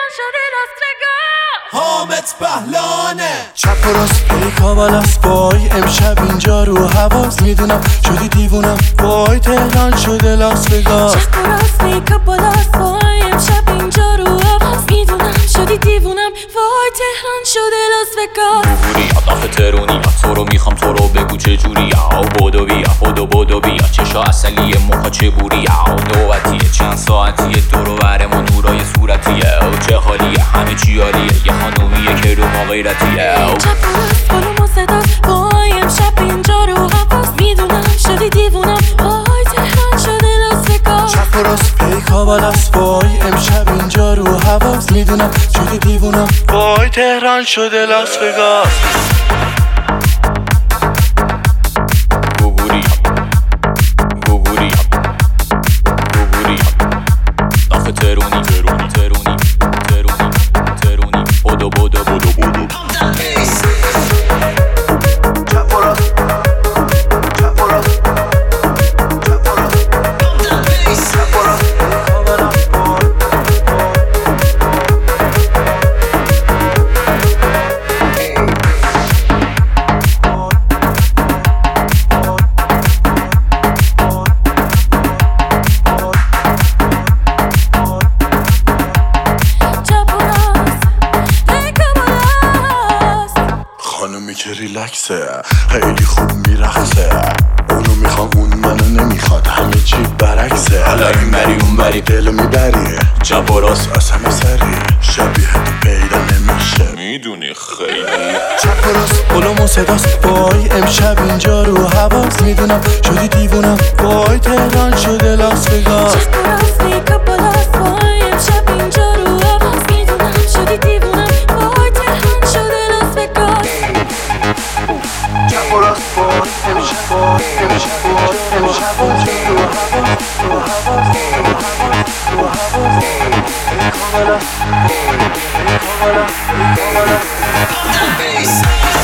تهران شده لاس وگاس. حامد بهلانه چپ و راست پیکا بالاس وای امشب اینجا رو حواس میدونم شدی دیوونم وای تهران شده لاس وگاس. چپ و راست پیکا بالاس وای امشب اینجا رو حواس میدونم شدی دیوونم وای تهران شده لاس وگاس. بوری آداف ترونی تو رو میخوام تو رو بگو چجوری او بودو بیا بودو بیا چشا اصلیه موها چه بوری او نوبتیه چند ساعتیه دورو برمون نورای صورتیه او چه حالیه همه چی عالیه یه خانومیه که رو ما غیرتیه او چپ و راست بالو صداست وای امشب اینجا رو حواس میدونم شدی دیوونم وای تهران شده لاس وگاس. چپ و راست پیکا بالاس وای امشب اینجا رو حواس میدونم شدی دیوونم وای تهران شده لاس وگاس. خانومی که ریلکسه خیلی خوب میرقصه اونو میخوام اون منو نمیخواد همه چی برعکسه حالا این بری اون بری دلو میبری چپ و راست از همه سری شبیه تو پیدا نمیشه میدونی خیلی چپ و راست قلوم و صداست وای امشب اینجا رو حواس میدونم شدی دیوونم وای تهران شده لاس وگاس. چپ و راست پیکا بالاس وای امشب اینجا رو حواس میدونم شدی دیوونم وای تهران شده لاس وگاس. چپ و راست وای امشب رو حواس